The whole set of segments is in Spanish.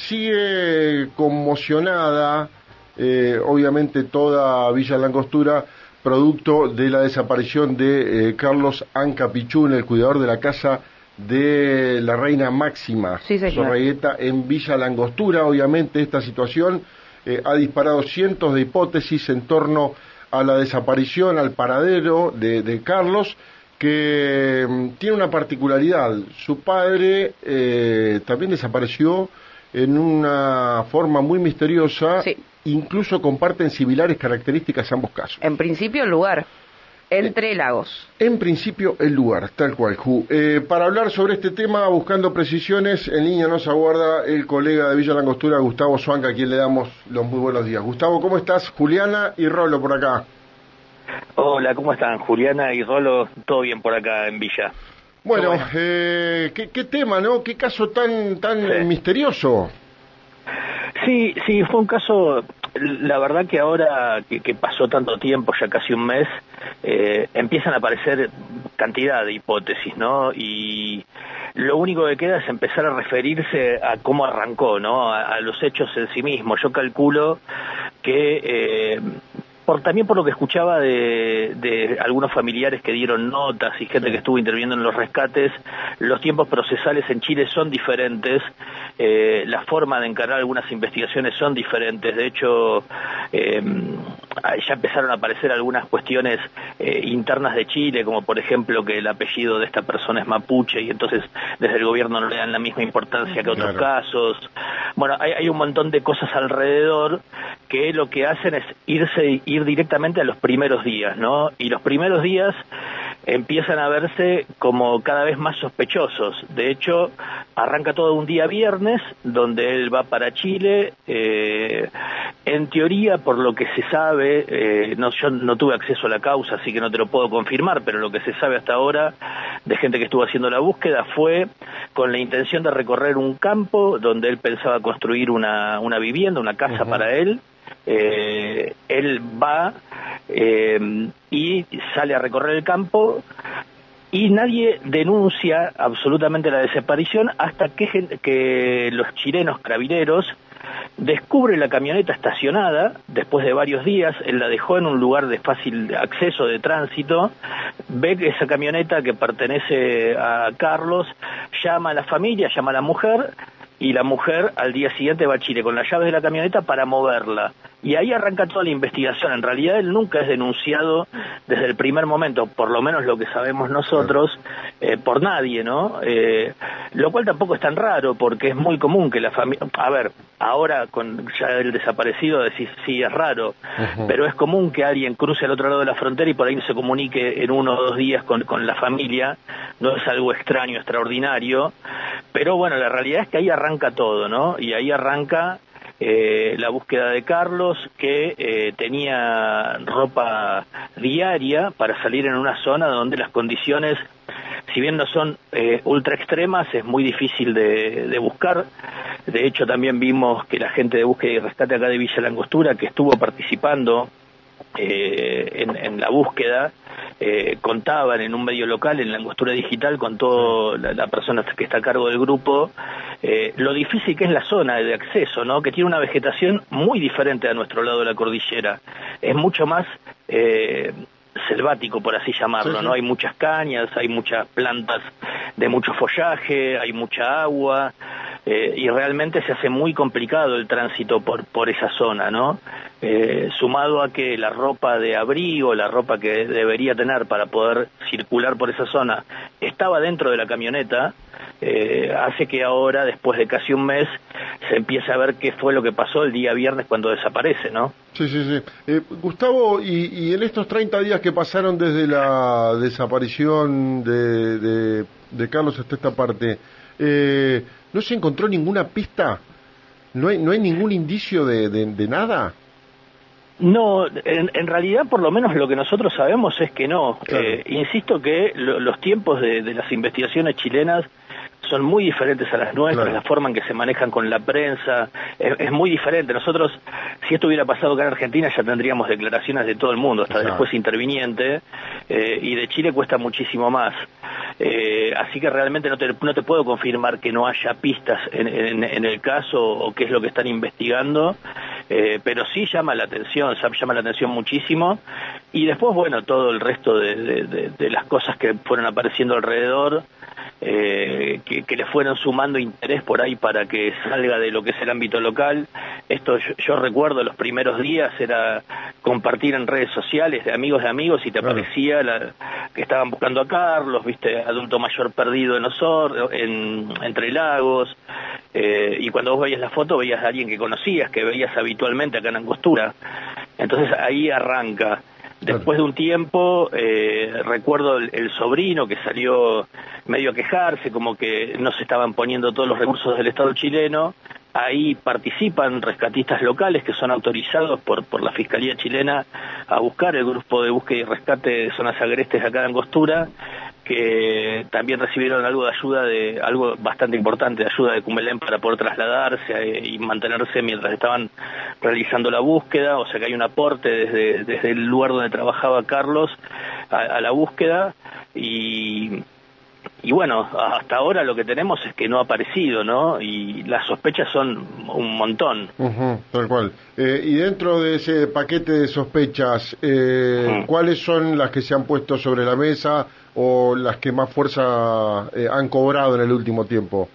sigue conmocionada, obviamente toda Villa Langostura, producto de la desaparición de Carlos Anca Pichún, el cuidador de la casa de la reina Máxima, sí, Zorreguieta, en Villa Langostura. Obviamente esta situación ha disparado cientos de hipótesis en torno a la desaparición, al paradero de Carlos, que tiene una particularidad. Su padre también desapareció en una forma muy misteriosa, sí. Incluso comparten similares características ambos casos. En principio el lugar, entre lagos. En principio el lugar, tal cual. Para hablar sobre este tema, buscando precisiones, en línea nos aguarda el colega de Villa Langostura, Gustavo Suanca, a quien le damos los muy buenos días. Gustavo, ¿cómo estás? Juliana y Rolo por acá. Hola, ¿cómo están? Juliana y Rolo, todo bien por acá en Villa. Bueno, ¿qué tema, no? ¿Qué caso tan sí. misterioso? Sí, fue un caso, la verdad que ahora que pasó tanto tiempo, ya casi un mes, empiezan a aparecer cantidad de hipótesis, ¿no? Y lo único que queda es empezar a referirse a cómo arrancó, ¿no? A los hechos en sí mismos. Yo calculo que también por lo que escuchaba de algunos familiares que dieron notas y gente que estuvo interviniendo en los rescates, los tiempos procesales en Chile son diferentes, la forma de encarar algunas investigaciones son diferentes. De hecho, ya empezaron a aparecer algunas cuestiones internas de Chile, como por ejemplo que el apellido de esta persona es mapuche y entonces desde el gobierno no le dan la misma importancia que otros casos. Bueno, hay un montón de cosas alrededor que lo que hacen es ir directamente a los primeros días, ¿no? Y los primeros días empiezan a verse como cada vez más sospechosos. De hecho, arranca todo un día viernes, donde él va para Chile. En teoría, por lo que se sabe, yo no tuve acceso a la causa, así que no te lo puedo confirmar, pero lo que se sabe hasta ahora de gente que estuvo haciendo la búsqueda fue con la intención de recorrer un campo donde él pensaba construir una vivienda, una casa para él. Él va y sale a recorrer el campo y nadie denuncia absolutamente la desaparición hasta que los chilenos carabineros descubren la camioneta estacionada después de varios días. Él la dejó en un lugar de fácil acceso de tránsito, ve que esa camioneta que pertenece a Carlos, llama a la familia, llama a la mujer, y la mujer al día siguiente va a Chile con las llaves de la camioneta para moverla. Y ahí arranca toda la investigación. En realidad él nunca es denunciado desde el primer momento, por lo menos lo que sabemos nosotros, por nadie, ¿no? Lo cual tampoco es tan raro, porque es muy común que la familia... A ver, ahora con ya el desaparecido decís, sí, es raro, pero es común que alguien cruce al otro lado de la frontera y por ahí se comunique en 1 o 2 días con la familia. No es algo extraño, extraordinario, pero bueno, la realidad es que ahí arranca todo, ¿no? Y ahí arranca la búsqueda de Carlos, que tenía ropa diaria para salir en una zona donde las condiciones, si bien no son ultra extremas, es muy difícil de buscar. De hecho, también vimos que la gente de búsqueda y rescate acá de Villa Langostura, que estuvo participando en la búsqueda, contaban en un medio local, en la Angostura Digital, con toda la persona que está a cargo del grupo, lo difícil que es la zona de acceso, ¿no? Que tiene una vegetación muy diferente a nuestro lado de la cordillera. Es mucho más selvático, por así llamarlo, ¿no? Hay muchas cañas, hay muchas plantas de mucho follaje, hay mucha agua, y realmente se hace muy complicado el tránsito por esa zona, ¿no? Sumado a que la ropa de abrigo, la ropa que debería tener para poder circular por esa zona, estaba dentro de la camioneta, hace que ahora, después de casi un mes, se empiece a ver qué fue lo que pasó el día viernes cuando desaparece, ¿no? Sí. Gustavo, y en estos 30 días que pasaron desde la desaparición de Carlos hasta esta parte, ¿no se encontró ninguna pista? ¿No hay ningún indicio de nada? No, en realidad por lo menos lo que nosotros sabemos es que no. Claro. Insisto que los tiempos de las investigaciones chilenas son muy diferentes a las nuestras, Claro. la forma en que se manejan con la prensa, es muy diferente. Nosotros, si esto hubiera pasado acá en Argentina, ya tendríamos declaraciones de todo el mundo, hasta Exacto. después interviniente, y de Chile cuesta muchísimo más. Así que realmente no te puedo confirmar que no haya pistas en el caso o qué es lo que están investigando, pero sí llama la atención muchísimo. Y después, bueno, todo el resto de las cosas que fueron apareciendo alrededor, que le fueron sumando interés por ahí para que salga de lo que es el ámbito local. Esto yo recuerdo los primeros días era compartir en redes sociales de amigos y te Claro. aparecía que estaban buscando a Carlos, viste, adulto mayor perdido entre lagos, y cuando vos veías la foto veías a alguien que conocías, que veías habitualmente acá en Angostura. Entonces ahí arranca. Después de un tiempo, recuerdo el sobrino que salió medio a quejarse, como que no se estaban poniendo todos los recursos del Estado chileno. Ahí participan rescatistas locales que son autorizados por la Fiscalía chilena a buscar el grupo de búsqueda y rescate de zonas agrestes acá de Angostura, que también recibieron algo de ayuda, algo bastante importante, de ayuda de Cumelén para poder trasladarse y mantenerse mientras estaban realizando la búsqueda. O sea que hay un aporte desde el lugar donde trabajaba Carlos a la búsqueda, y bueno, hasta ahora lo que tenemos es que no ha aparecido, ¿no? Y las sospechas son un montón. Tal cual. Y dentro de ese paquete de sospechas, ¿cuáles son las que se han puesto sobre la mesa o las que más fuerza han cobrado en el último tiempo?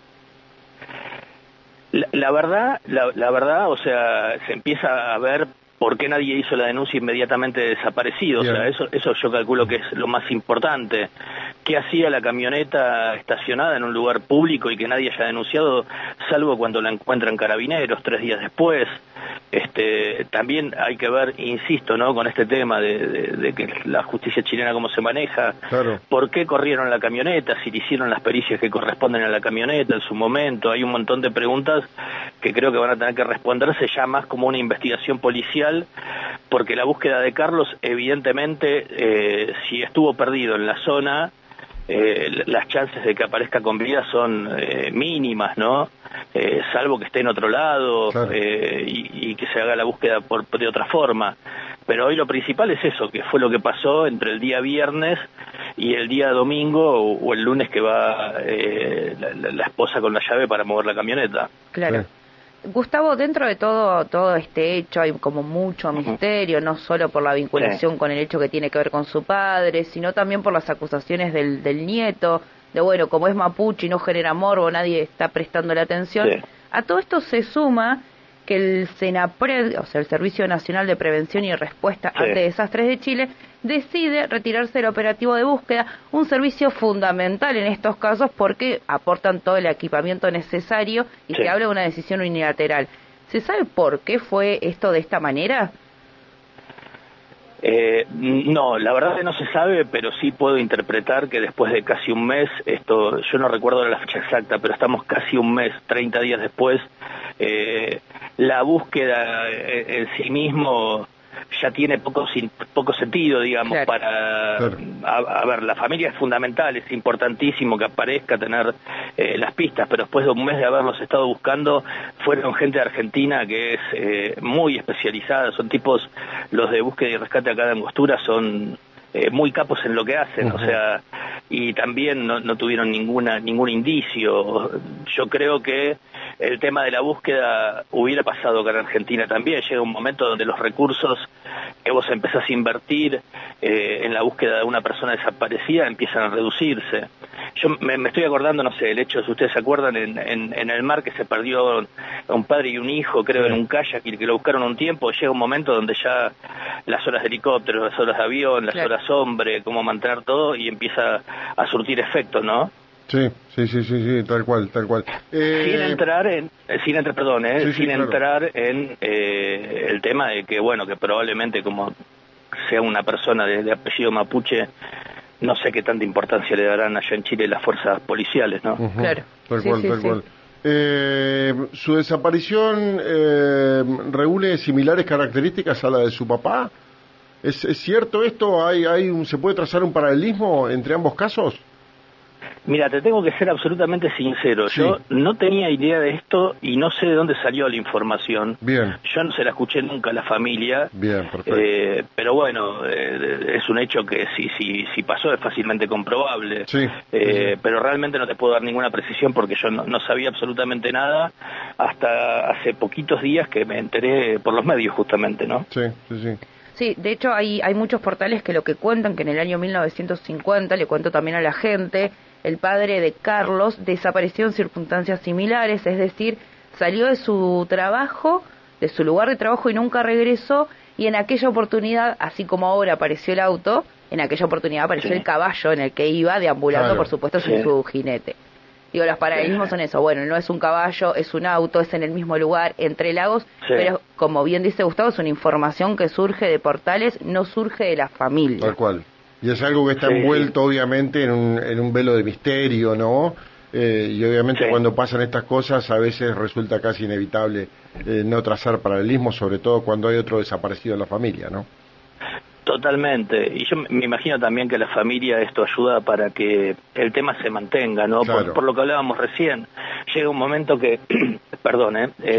La verdad, o sea, se empieza a ver por qué nadie hizo la denuncia inmediatamente de desaparecido. Bien. O sea, eso yo calculo que es lo más importante. ¿Qué hacía la camioneta estacionada en un lugar público y que nadie haya denunciado, salvo cuando la encuentran carabineros 3 días después? También hay que ver, insisto, ¿no?, con este tema de que la justicia chilena cómo se maneja. Claro. ¿Por qué corrieron la camioneta? Si le hicieron las pericias que corresponden a la camioneta en su momento. Hay un montón de preguntas que creo que van a tener que responderse ya más como una investigación policial, porque la búsqueda de Carlos, evidentemente, si estuvo perdido en la zona, las chances de que aparezca con vida son mínimas, ¿no? Salvo que esté en otro lado. Claro. Y que se haga la búsqueda de otra forma. Pero hoy lo principal es eso, que fue lo que pasó entre el día viernes y el día domingo o el lunes, que va la esposa con la llave para mover la camioneta. Claro. Sí. Gustavo, dentro de todo este hecho hay como mucho misterio, no solo por la vinculación con el hecho que tiene que ver con su padre, sino también por las acusaciones del nieto, de bueno, como es mapuche y no genera morbo, nadie está prestando la atención. Sí. A todo esto se suma que el SENAPRED, o sea, el Servicio Nacional de Prevención y Respuesta Sí. ante Desastres de Chile, decide retirarse del operativo de búsqueda, un servicio fundamental en estos casos porque aportan todo el equipamiento necesario y Sí. se habla de una decisión unilateral. ¿Se sabe por qué fue esto de esta manera? No, la verdad que no se sabe, pero sí puedo interpretar que después de casi un mes, yo no recuerdo la fecha exacta, pero estamos casi un mes, 30 días después, la búsqueda en sí mismo ya tiene poco sentido, digamos. Claro. Claro. A ver, la familia es fundamental, es importantísimo que aparezca, tener las pistas, pero después de un mes de haberlos estado buscando, fueron gente de Argentina que es muy especializada, son tipos, los de búsqueda y rescate acá de Angostura son muy capos en lo que hacen. O sea, y también no tuvieron ningún indicio. Yo creo que el tema de la búsqueda hubiera pasado acá en Argentina también. Llega un momento donde los recursos que vos empezás a invertir en la búsqueda de una persona desaparecida empiezan a reducirse. Yo me estoy acordando, no sé, el hecho, si ustedes se acuerdan, en el mar, que se perdió un padre y un hijo, creo, en un kayak, y que lo buscaron un tiempo. Llega un momento donde ya las horas de helicóptero, las horas de avión, las Claro. horas hombre, cómo mantener todo, y empieza a surtir efecto, ¿no? Sí, tal cual. Sin entrar en el tema de que, bueno, que probablemente, como sea una persona de apellido mapuche, no sé qué tanta importancia le darán allá en Chile las fuerzas policiales, ¿no? Claro. Tal Sí, cual, sí, tal sí. cual. ¿Su desaparición reúne similares características a la de su papá? ¿Es cierto esto? ¿Se puede trazar un paralelismo entre ambos casos? Mira, te tengo que ser absolutamente sincero. Sí. Yo no tenía idea de esto y no sé de dónde salió la información. Bien. Yo no se la escuché nunca a la familia. Bien, perfecto. Pero bueno, es un hecho que si pasó es fácilmente comprobable. Sí. Pero realmente no te puedo dar ninguna precisión porque yo no sabía absolutamente nada hasta hace poquitos días que me enteré por los medios justamente, ¿no? Sí, sí, sí. Sí, de hecho hay muchos portales que lo que cuentan, que en el año 1950, le cuento también a la gente, el padre de Carlos desapareció en circunstancias similares, es decir, salió de su trabajo, de su lugar de trabajo y nunca regresó, y en aquella oportunidad, así como ahora apareció el auto, en aquella oportunidad apareció el caballo en el que iba deambulando, por supuesto, sin su jinete. Digo, los paralelismos son eso, bueno, no es un caballo, es un auto, es en el mismo lugar, entre lagos, pero como bien dice Gustavo, es una información que surge de portales, no surge de la familia. Tal cual. Y es algo que está envuelto, obviamente, en un velo de misterio, ¿no? Y obviamente cuando pasan estas cosas, a veces resulta casi inevitable no trazar paralelismos, sobre todo cuando hay otro desaparecido en la familia, ¿no? Totalmente, y yo me imagino también que la familia esto ayuda para que el tema se mantenga, ¿no? Claro. Por lo que hablábamos recién, llega un momento que, perdón,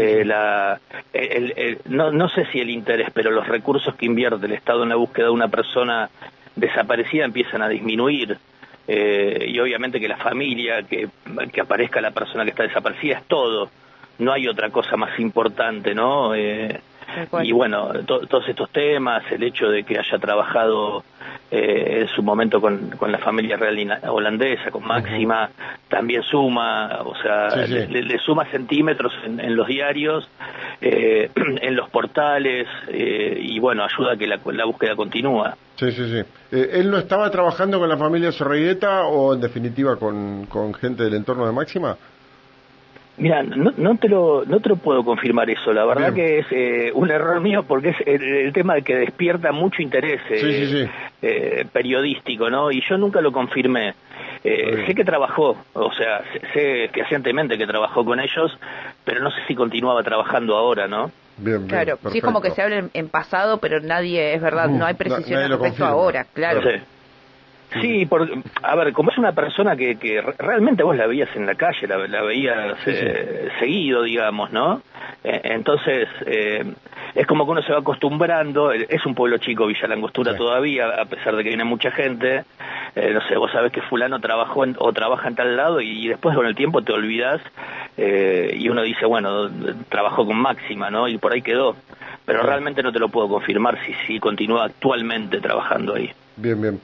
no sé si el interés, pero los recursos que invierte el Estado en la búsqueda de una persona desaparecida empiezan a disminuir, y obviamente que la familia, que aparezca la persona que está desaparecida es todo, no hay otra cosa más importante, ¿no? Y bueno, todos estos temas, el hecho de que haya trabajado en su momento con la familia real holandesa, con Máxima, también suma, o sea, le suma centímetros en los diarios, en los portales, y bueno, ayuda a que la búsqueda continúa. Sí, sí, sí. ¿Él no estaba trabajando con la familia Zorrigueta o en definitiva con gente del entorno de Máxima? Mira, no te lo puedo confirmar eso, la verdad que es un error mío porque es el tema de que despierta mucho interés periodístico, ¿no? Y yo nunca lo confirmé. Sé que trabajó, o sea, sé fehacientemente que trabajó con ellos, pero no sé si continuaba trabajando ahora, ¿no? Bien, claro, perfecto. sí es como que se habla en pasado, pero nadie, es verdad, no hay precisión al respecto ahora, claro. Sí, a ver, como es una persona que realmente vos la veías en la calle, la veías seguido, digamos, ¿no? Entonces, es como que uno se va acostumbrando, es un pueblo chico Villa Langostura todavía, a pesar de que viene mucha gente, no sé, vos sabés que fulano trabajó o trabaja en tal lado y después con el tiempo te olvidás y uno dice, bueno, trabajó con Máxima, ¿no? Y por ahí quedó, pero realmente no te lo puedo confirmar si continúa actualmente trabajando ahí. Bien, bien.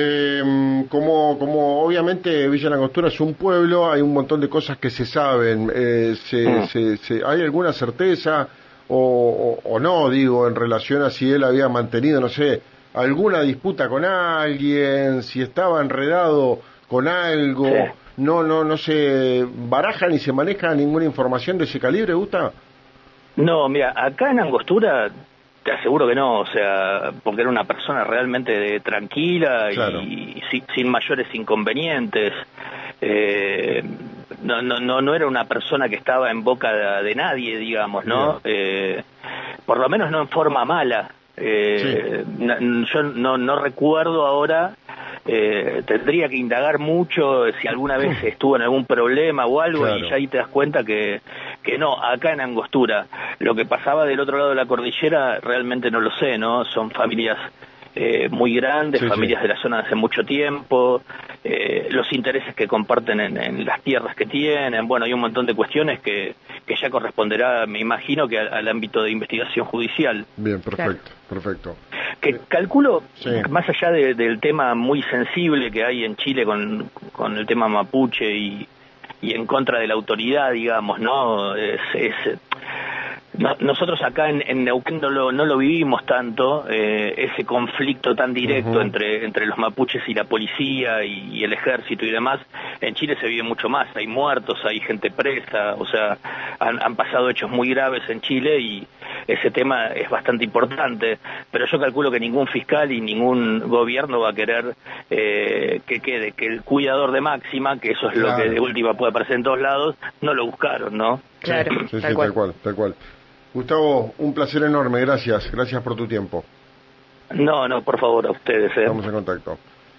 Como obviamente Villa Langostura es un pueblo, hay un montón de cosas que se saben. ¿Hay alguna certeza o no, digo, en relación a si él había mantenido, no sé, alguna disputa con alguien, si estaba enredado con algo? No se baraja ni se maneja ninguna información de ese calibre, Gusta? No, mira, acá en Angostura te aseguro que no, o sea, porque era una persona realmente tranquila y sin mayores inconvenientes. No era una persona que estaba en boca de nadie, digamos, ¿no? Por lo menos no en forma mala. Yo no recuerdo ahora, tendría que indagar mucho si alguna vez estuvo en algún problema o algo, y ya ahí te das cuenta que no, acá en Angostura, lo que pasaba del otro lado de la cordillera realmente no lo sé, ¿no? Son familias muy grandes, familias de la zona de hace mucho tiempo, los intereses que comparten en las tierras que tienen, bueno, hay un montón de cuestiones que ya corresponderá, me imagino, que al ámbito de investigación judicial. Bien, perfecto. Que calculo, más allá del tema muy sensible que hay en Chile con el tema mapuche y en contra de la autoridad, digamos, ¿no? Nosotros acá en Neuquén no lo vivimos tanto, ese conflicto tan directo entre los mapuches y la policía y el ejército y demás. En Chile se vive mucho más, hay muertos, hay gente presa, o sea, han pasado hechos muy graves en Chile y ese tema es bastante importante, pero yo calculo que ningún fiscal y ningún gobierno va a querer que el cuidador de Máxima, que eso es lo que de última puede aparecer en todos lados, no lo buscaron, ¿no? Claro, tal cual. Gustavo, un placer enorme, gracias por tu tiempo. No, por favor, a ustedes. Estamos en contacto.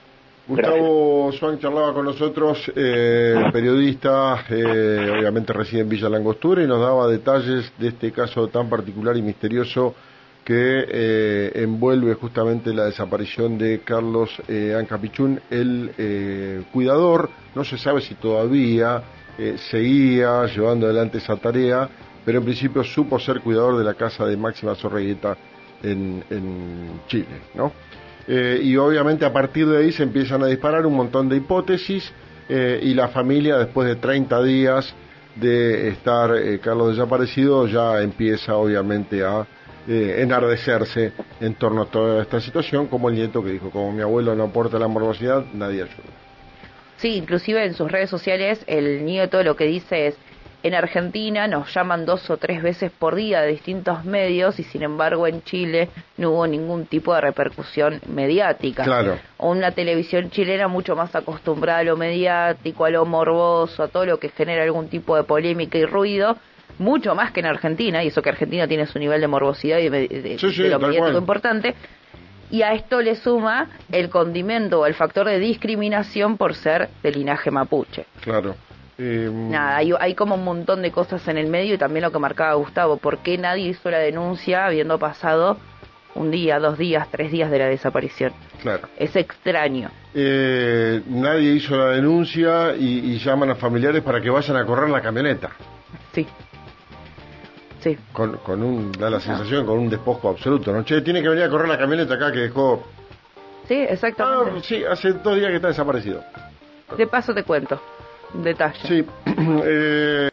Gustavo Swank charlaba con nosotros, periodista, obviamente reside en Villa Langostura, y nos daba detalles de este caso tan particular y misterioso que envuelve justamente la desaparición de Carlos Ancapichún, el cuidador. No se sabe si todavía seguía llevando adelante esa tarea, pero en principio supo ser cuidador de la casa de Máxima Zorreguieta en Chile, ¿no? Y obviamente a partir de ahí se empiezan a disparar un montón de hipótesis, y la familia, después de 30 días de estar Carlos desaparecido, ya empieza obviamente a enardecerse en torno a toda esta situación, como el nieto que dijo: como mi abuelo no aporta la morbosidad, nadie ayuda. Sí, inclusive en sus redes sociales el nieto lo que dice es: en Argentina nos llaman 2 o 3 veces por día de distintos medios, y sin embargo en Chile no hubo ningún tipo de repercusión mediática. Claro. Una televisión chilena mucho más acostumbrada a lo mediático, a lo morboso, a todo lo que genera algún tipo de polémica y ruido, mucho más que en Argentina, y eso que Argentina tiene su nivel de morbosidad y de lo mediático importante. Y a esto le suma el condimento o el factor de discriminación por ser de linaje mapuche. Claro. Nada, hay como un montón de cosas en el medio, y también lo que marcaba Gustavo: ¿por qué nadie hizo la denuncia habiendo pasado 1 día, 2 días, 3 días de la desaparición? Claro. Es extraño. Nadie hizo la denuncia y llaman a familiares para que vayan a correr la camioneta. Sí. Sí. Da la sensación, con un despojo absoluto, ¿no? Che, tiene que venir a correr la camioneta acá que dejó... Sí, exactamente. Sí, hace 2 días que está desaparecido. De paso te cuento. Detalle. Sí.